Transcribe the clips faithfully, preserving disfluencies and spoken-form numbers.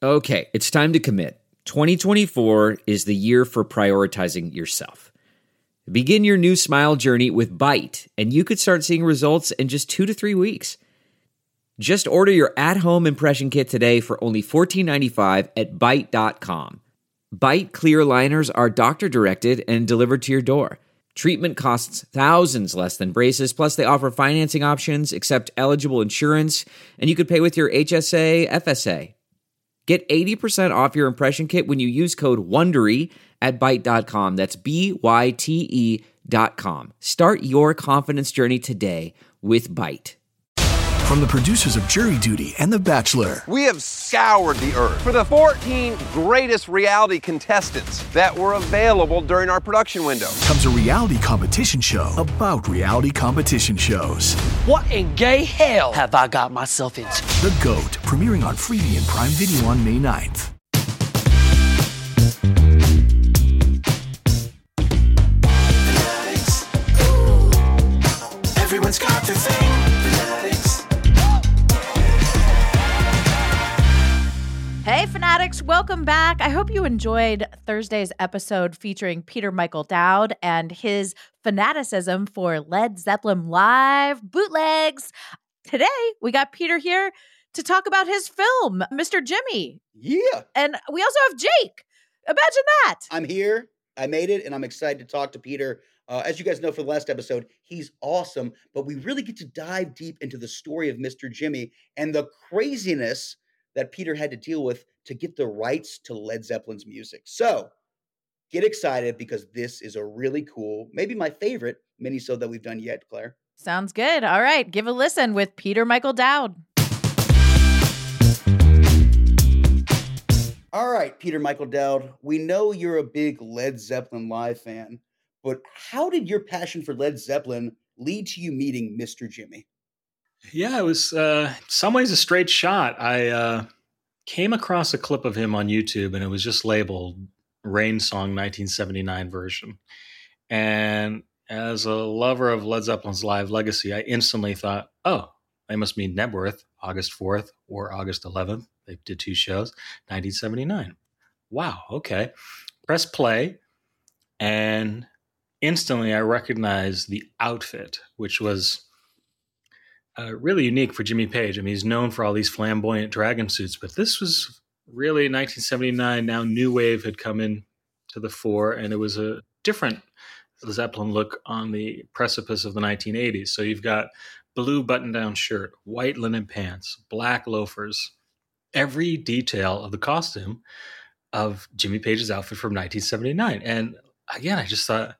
Okay, it's time to commit. twenty twenty-four is the year for prioritizing yourself. Begin your new smile journey with Byte, and you could start seeing results in just two to three weeks. Just order your at-home impression kit today for only fourteen ninety-five at byte dot com. Byte clear aligners are doctor-directed and delivered to your door. Treatment costs thousands less than braces, plus they offer financing options, accept eligible insurance, and you could pay with your H S A, F S A. Get eighty percent off your impression kit when you use code WONDERY at byte dot com. That's B Y T E dot com. Start your confidence journey today with Byte. From the producers of Jury Duty and The Bachelor. We have scoured the earth for the fourteen greatest reality contestants that were available during our production window. Comes a reality competition show about reality competition shows. What in gay hell have I got myself into? The GOAT, premiering on Freevee and Prime Video on May ninth. Everyone's got their thing. Hey, Fanatics, welcome back. I hope you enjoyed Thursday's episode featuring Peter Michael Dowd and his fanaticism for Led Zeppelin live bootlegs. Today, we got Peter here to talk about his film, Mister Jimmy. Yeah. And we also have Jake. Imagine that. I'm here. I made it, and I'm excited to talk to Peter. Uh, as you guys know from the last episode, he's awesome, but we really get to dive deep into the story of Mister Jimmy and the craziness that Peter had to deal with to get the rights to Led Zeppelin's music. So get excited because this is a really cool, maybe my favorite mini-sode that we've done yet, Claire. Sounds good. All right, give a listen with Peter Michael Dowd. All right, Peter Michael Dowd, we know you're a big Led Zeppelin live fan, but how did your passion for Led Zeppelin lead to you meeting Mister Jimmy? Yeah, it was uh, in some ways a straight shot. I uh, came across a clip of him on YouTube, and it was just labeled Rain Song nineteen seventy-nine version. And as a lover of Led Zeppelin's live legacy, I instantly thought, oh, they must mean Knebworth, August fourth or August eleventh. They did two shows, nineteen seventy-nine. Wow, okay. Press play, and instantly I recognized the outfit, which was Uh, really unique for Jimmy Page. I mean, he's known for all these flamboyant dragon suits, but this was really nineteen seventy-nine. Now New Wave had come in to the fore, and it was a different Zeppelin look on the precipice of the nineteen eighties. So you've got blue button-down shirt, white linen pants, black loafers, every detail of the costume of Jimmy Page's outfit from nineteen seventy-nine. And again, I just thought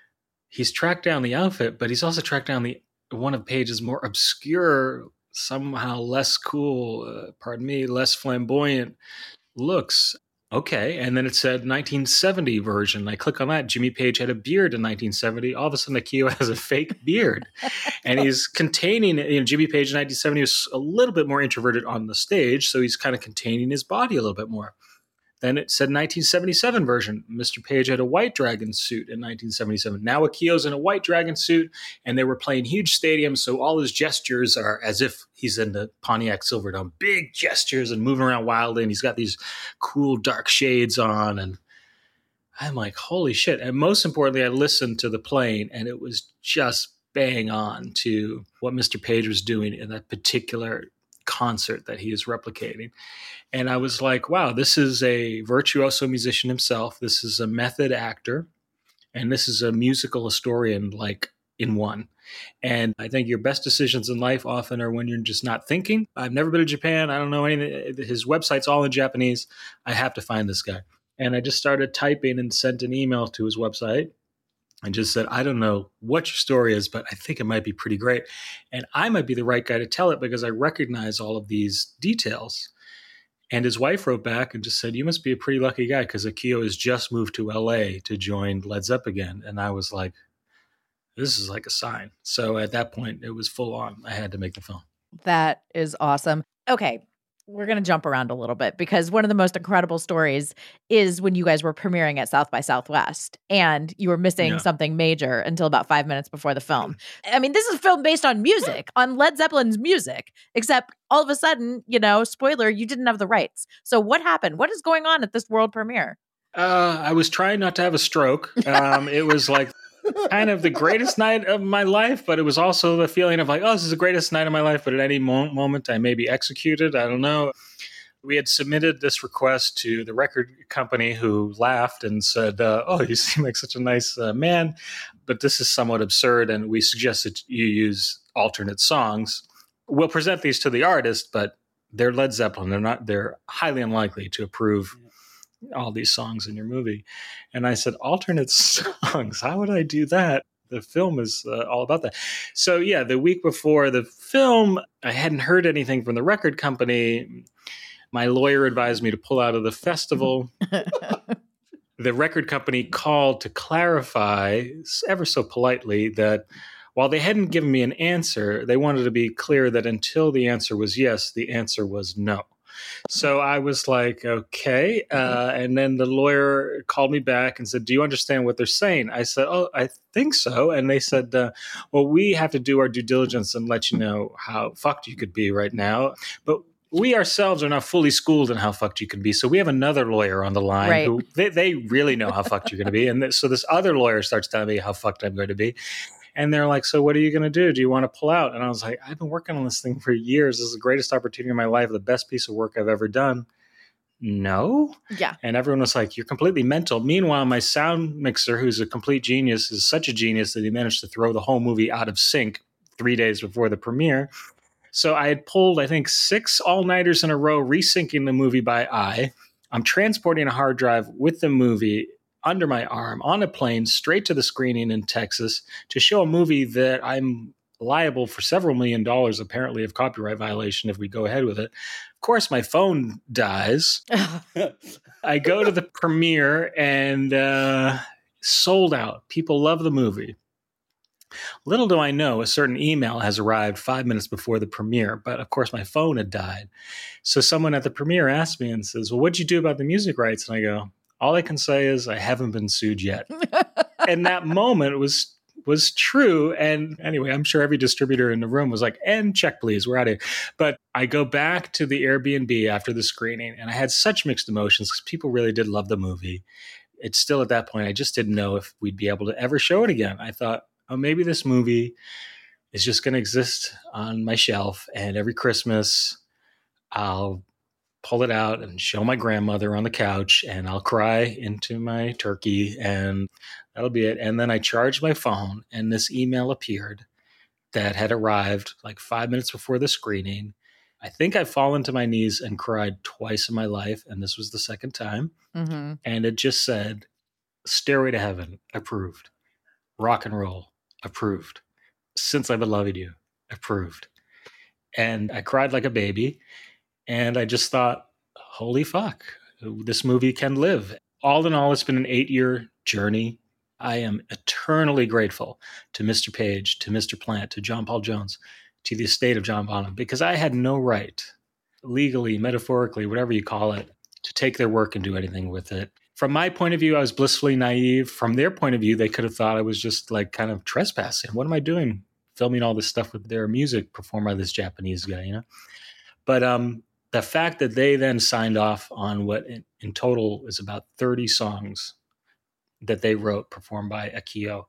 he's tracked down the outfit, but he's also tracked down the one of Page's more obscure, somehow less cool, uh, pardon me, less flamboyant looks. Okay, and then it said nineteen seventy version. I click on that. Jimmy Page had a beard in nineteen seventy. All of a sudden, Akio has a fake beard. And he's containing, you know, Jimmy Page in nineteen seventy was a little bit more introverted on the stage, so he's kind of containing his body a little bit more. Then it said nineteen seventy-seven version. Mister Page had a white dragon suit in nineteen seventy-seven. Now Akio's in a white dragon suit, and they were playing huge stadiums, so all his gestures are as if he's in the Pontiac Silverdome. Big gestures and moving around wildly, and he's got these cool dark shades on, and I'm like, holy shit. And most importantly, I listened to the playing, and it was just bang on to what Mister Page was doing in that particular concert that he is replicating. And I was like, wow, this is a virtuoso musician himself. This is a method actor. And this is a musical historian, like in one. And I think your best decisions in life often are when you're just not thinking. I've never been to Japan. I don't know anything. His website's all in Japanese. I have to find this guy. And I just started typing and sent an email to his website and just said, I don't know what your story is, but I think it might be pretty great. And I might be the right guy to tell it because I recognize all of these details. And his wife wrote back and just said, you must be a pretty lucky guy because Akio has just moved to L A to join Led Zeppelin again. And I was like, this is like a sign. So at that point, it was full on. I had to make the film. That is awesome. Okay. we're going to jump around a little bit because one of the most incredible stories is when you guys were premiering at South by Southwest and you were missing Yeah. something major until about five minutes before the film. I mean, this is a film based on music, on Led Zeppelin's music, except all of a sudden, you know, spoiler, you didn't have the rights. So what happened? What is going on at this world premiere? Uh, I was trying not to have a stroke. Um, it was like kind of the greatest night of my life, but it was also the feeling of like, oh, this is the greatest night of my life, but at any mo- moment I may be executed. I don't know. We had submitted this request to the record company, who laughed and said, uh, oh, you seem like such a nice uh, man, but this is somewhat absurd, and we suggest that you use alternate songs. We'll present these to the artist, but they're Led Zeppelin. They're not. They're highly unlikely to approve all these songs in your movie. And I said, alternate songs? How would I do that? The film is uh, all about that. So yeah, the week before the film, I hadn't heard anything from the record company. My lawyer advised me to pull out of the festival. The record company called to clarify, ever so politely, that while they hadn't given me an answer, they wanted to be clear that until the answer was yes, the answer was no. So I was like, okay. Uh, and then the lawyer called me back and said, do you understand what they're saying? I said, oh, I think so. And they said, uh, well, we have to do our due diligence and let you know how fucked you could be right now. But we ourselves are not fully schooled in how fucked you can be. So we have another lawyer on the line Right. who they, they really know how fucked you're going to be. And th- so this other lawyer starts telling me how fucked I'm going to be. And they're like, so what are you going to do? Do you want to pull out? And I was like, I've been working on this thing for years. This is the greatest opportunity of my life, the best piece of work I've ever done. No. Yeah. And everyone was like, you're completely mental. Meanwhile, my sound mixer, who's a complete genius, is such a genius that he managed to throw the whole movie out of sync three days before the premiere. So I had pulled, I think, six all-nighters in a row, resyncing the movie by eye. I'm transporting a hard drive with the movie under my arm on a plane straight to the screening in Texas to show a movie that I'm liable for several million dollars, apparently, of copyright violation if we go ahead with it. Of course, my phone dies. I go to the premiere and uh, sold out. People love the movie. Little do I know, a certain email has arrived five minutes before the premiere, but of course my phone had died. So someone at the premiere asked me and says, well, what'd you do about the music rights? And I go, all I can say is I haven't been sued yet. And that moment was was true. And anyway, I'm sure every distributor in the room was like, and check, please, we're out of here. But I go back to the Airbnb after the screening, and I had such mixed emotions because people really did love the movie. It's still at that point, I just didn't know if we'd be able to ever show it again. I thought, oh, maybe this movie is just going to exist on my shelf, and every Christmas I'll pull it out and show my grandmother on the couch, and I'll cry into my turkey, and that'll be it. And then I charged my phone, and this email appeared that had arrived like five minutes before the screening. I think I've fallen to my knees and cried twice in my life, and this was the second time. Mm-hmm. And it just said, Stairway to Heaven, approved. Rock and Roll, approved. Since I Beloved You, approved. And I cried like a baby. And I just thought, holy fuck, this movie can live. All in all, it's been an eight-year journey. I am eternally grateful to Mister Page, to Mister Plant, to John Paul Jones, to the estate of John Bonham, because I had no right, legally, metaphorically, whatever you call it, to take their work and do anything with it. From my point of view, I was blissfully naive. From their point of view, they could have thought I was just like kind of trespassing. What am I doing? Filming all this stuff with their music performed by this Japanese guy, you know? But um, the fact that they then signed off on what in, in total is about thirty songs that they wrote, performed by Akio.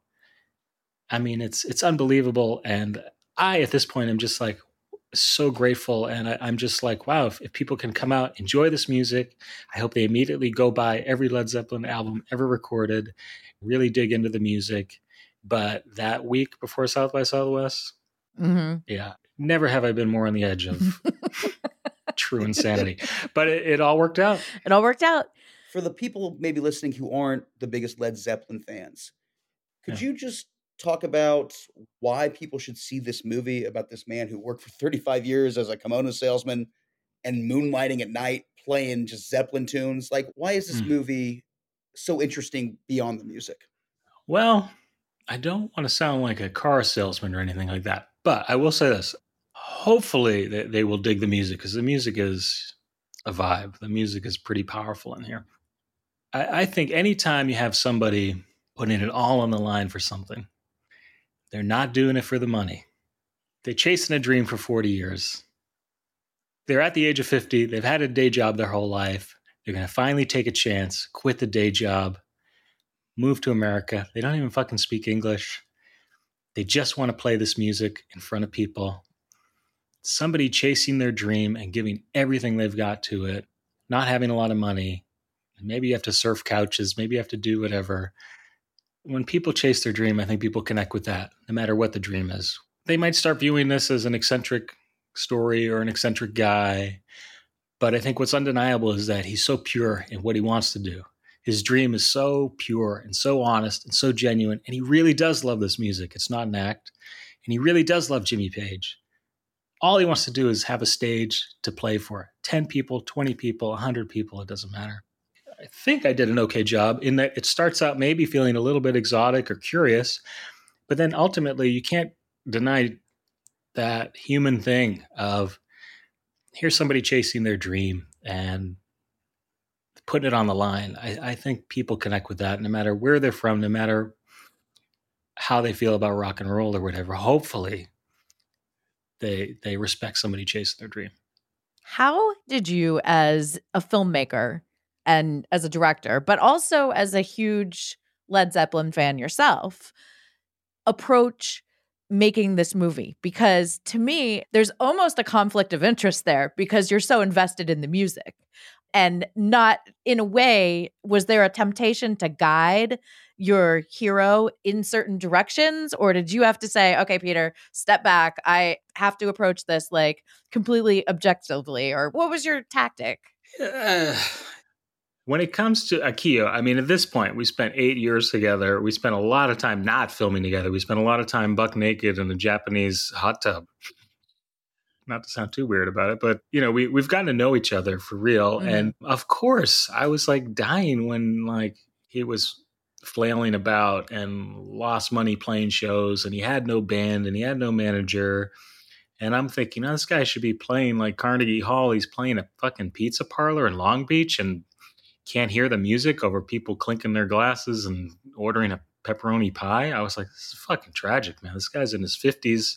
I mean, it's it's unbelievable. And I, at this point, am just like so grateful. And I, I'm just like, wow, if, if people can come out, enjoy this music, I hope they immediately go buy every Led Zeppelin album ever recorded, really dig into the music. But that week before South by Southwest, Mm-hmm. yeah, never have I been more on the edge of true insanity. But it, it all worked out. It all worked out. For the people maybe listening who aren't the biggest Led Zeppelin fans, could Yeah. you just talk about why people should see this movie about this man who worked for thirty-five years as a kimono salesman and moonlighting at night playing just Zeppelin tunes? Like, why is this Mm. movie so interesting beyond the music? Well, I don't want to sound like a car salesman or anything like that, but I will say this. hopefully they, they will dig the music, because the music is a vibe. The music is pretty powerful in here. I, I think anytime you have somebody putting it all on the line for something, they're not doing it for the money. They're chasing a dream for forty years. They're at the age of fifty. They've had a day job their whole life. They're going to finally take a chance, quit the day job, move to America. They don't even fucking speak English. They just want to play this music in front of people. Somebody chasing their dream and giving everything they've got to it, not having a lot of money. Maybe you have to surf couches. Maybe you have to do whatever. When people chase their dream, I think people connect with that, no matter what the dream is. They might start viewing this as an eccentric story or an eccentric guy. But I think what's undeniable is that he's so pure in what he wants to do. His dream is so pure and so honest and so genuine. And he really does love this music. It's not an act. And he really does love Jimmy Page. All he wants to do is have a stage to play for. ten people, twenty people, one hundred people, it doesn't matter. I think I did an okay job in that it starts out maybe feeling a little bit exotic or curious, but then ultimately you can't deny that human thing of here's somebody chasing their dream and putting it on the line. I, I think people connect with that no matter where they're from, no matter how they feel about rock and roll or whatever. Hopefully they they respect somebody chasing their dream. How did you, as a filmmaker and as a director, but also as a huge Led Zeppelin fan yourself, approach making this movie? Because to me, there's almost a conflict of interest there because you're so invested in the music. And not, in a way, was there a temptation to guide your hero in certain directions? Or did you have to say, okay, Peter, step back. I have to approach this like completely objectively? Or what was your tactic? Uh, when it comes to Akio, I mean, at this point, we spent eight years together. We spent a lot of time not filming together. We spent a lot of time buck naked in a Japanese hot tub. Not to sound too weird about it, but you know, we, we've gotten to know each other for real. Mm-hmm. And of course I was like dying when like he was flailing about and lost money playing shows and he had no band and he had no manager. And I'm thinking, oh, this guy should be playing like Carnegie Hall. He's playing a fucking pizza parlor in Long Beach and can't hear the music over people clinking their glasses and ordering a pepperoni pie. I was like, this is fucking tragic, man. This guy's in his fifties.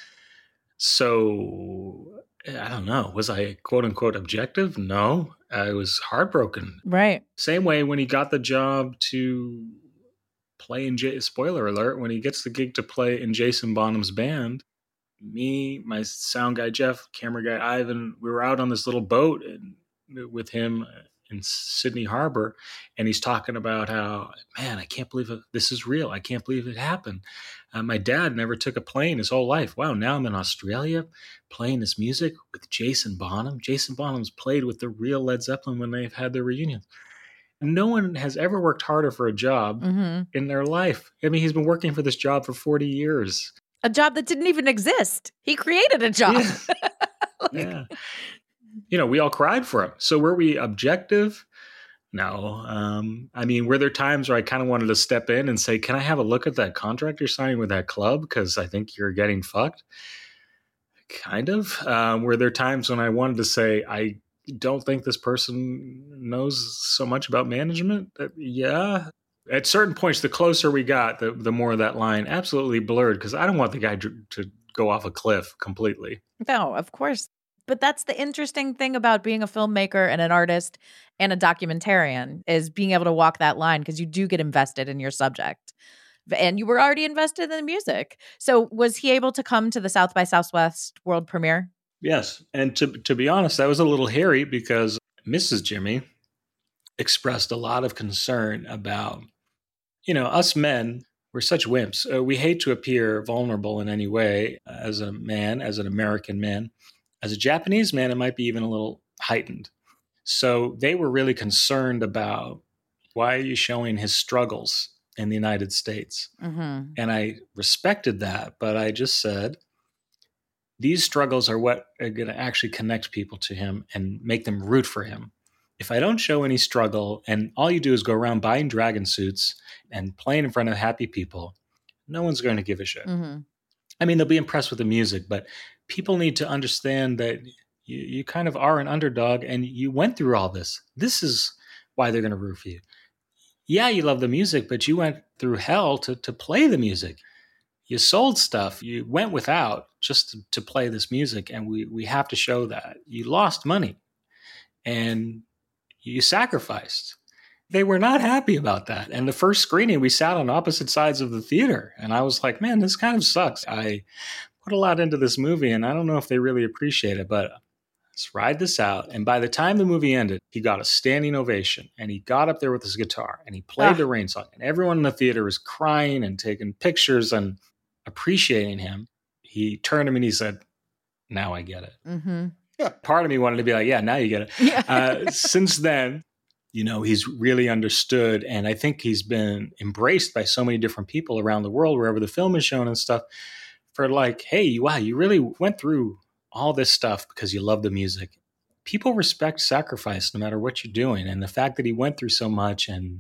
So I don't know. Was I quote unquote objective? No, I was heartbroken. Right. Same way when he got the job to play in J- spoiler alert, when he gets the gig to play in Jason Bonham's band, me, my sound guy, Jeff, camera guy, Ivan, we were out on this little boat and with him in Sydney Harbor. And he's talking about how, man, I can't believe it. This is real. I can't believe it happened. Uh, my dad never took a plane his whole life. Wow, now I'm in Australia playing this music with Jason Bonham. Jason Bonham's played with the real Led Zeppelin when they've had their reunions. No one has ever worked harder for a job mm-hmm. in their life. I mean, he's been working for this job for forty years. A job that didn't even exist. He created a job. Yeah. like, yeah. You know, we all cried for him. So were we objective? No. Um, I mean, were there times where I kind of wanted to step in and say, can I have a look at that contract you're signing with that club? Because I think you're getting fucked. Kind of. Um, were there times when I wanted to say, I don't think this person knows so much about management? Uh, yeah. At certain points, the closer we got, the, the more that line absolutely blurred because I don't want the guy to, to go off a cliff completely. No, of course. But that's the interesting thing about being a filmmaker and an artist and a documentarian is being able to walk that line because you do get invested in your subject. And you were already invested in the music. So was he able to come to the South by Southwest world premiere? Yes. And to to be honest, that was a little hairy because Missus Jimmy expressed a lot of concern about, you know, us men, we're such wimps. Uh, we hate to appear vulnerable in any way as a man, as an American man. As a Japanese man, it might be even a little heightened. So they were really concerned about why are you showing his struggles in the United States? Mm-hmm. And I respected that, but I just said, these struggles are what are going to actually connect people to him and make them root for him. If I don't show any struggle and all you do is go around buying dragon suits and playing in front of happy people, no one's going to give a shit. Mm-hmm. I mean, they'll be impressed with the music, but people need to understand that you, you kind of are an underdog and you went through all this. This is why they're going to root for you. Yeah, you love the music, but you went through hell to, to play the music. You sold stuff. You went without just to, to play this music, and we, we have to show that. You lost money, and you sacrificed. They were not happy about that. And the first screening, we sat on opposite sides of the theater, and I was like, man, this kind of sucks. I put a lot into this movie, and I don't know if they really appreciate it, but let's ride this out. And by the time the movie ended, he got a standing ovation, and he got up there with his guitar and he played ah. the Rain song, and everyone in the theater was crying and taking pictures and appreciating him. He turned to me and he said, now I get it. Mm-hmm. Yeah. Part of me wanted to be like, yeah, now you get it. Yeah. uh, since then, you know, he's really understood. And I think he's been embraced by so many different people around the world, wherever the film is shown and stuff, for like, hey, wow, you really went through all this stuff because you love the music. People respect sacrifice no matter what you're doing. And the fact that he went through so much, and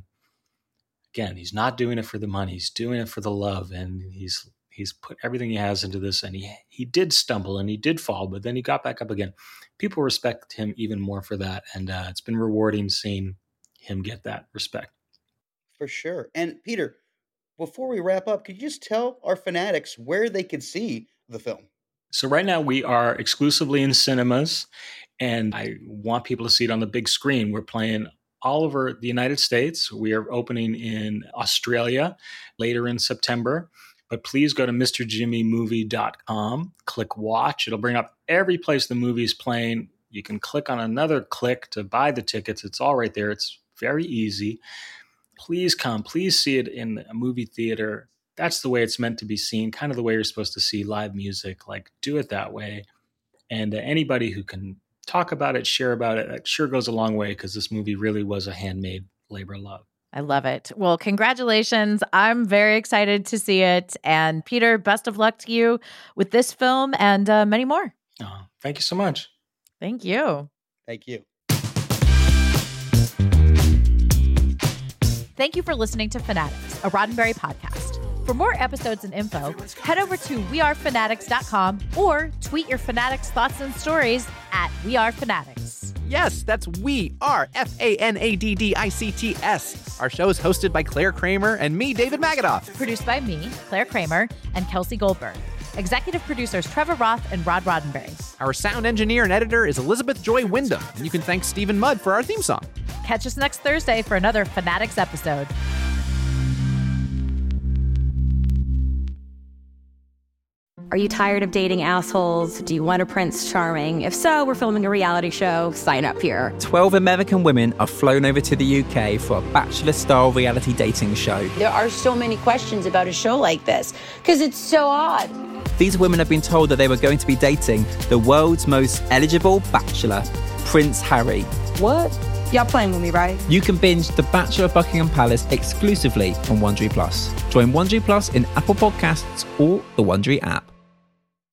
again, he's not doing it for the money, he's doing it for the love. And he's he's put everything he has into this, and he he did stumble and he did fall, but then he got back up again. People respect him even more for that. And uh, it's been rewarding seeing him get that respect. For sure. And Peter, before we wrap up, could you just tell our fanatics where they could see the film? So right now we are exclusively in cinemas, and I want people to see it on the big screen. We're playing all over the United States. We are opening in Australia later in September. But please go to Mr Jimmy Movie dot com, click watch. It'll bring up every place the movie is playing. You can click on another click to buy the tickets. It's all right there. It's very easy. Please come. Please see it in a movie theater. That's the way it's meant to be seen, kind of the way you're supposed to see live music. Like, do it that way. And uh, anybody who can talk about it, share about it, it sure goes a long way, because this movie really was a handmade labor of love. I love it. Well, congratulations. I'm very excited to see it. And Peter, best of luck to you with this film and uh, many more. Oh, thank you so much. Thank you. Thank you. Thank you for listening to Fanatics, a Roddenberry podcast. For more episodes and info, head over to we are fanatics dot com or tweet your Fanatics thoughts and stories at wearefanatics. Yes, that's We Are, F A N A D D I C T S. Our show is hosted by Claire Kramer and me, David Magadoff. Produced by me, Claire Kramer, and Kelsey Goldberg. Executive producers Trevor Roth and Rod Roddenberry. Our sound engineer and editor is Elizabeth Joy Wyndham, and you can thank Stephen Mudd for our theme song. Catch us next Thursday for another Fanatics episode. Are you tired of dating assholes? Do you want a Prince Charming? If so, we're filming a reality show. Sign up here. twelve American women are flown over to the U K for a Bachelor-style reality dating show. There are so many questions about a show like this because it's so odd. These women have been told that they were going to be dating the world's most eligible bachelor, Prince Harry. What? Y'all playing with me, right? You can binge The Bachelor of Buckingham Palace exclusively on Wondery Plus. Join Wondery Plus in Apple Podcasts or the Wondery app.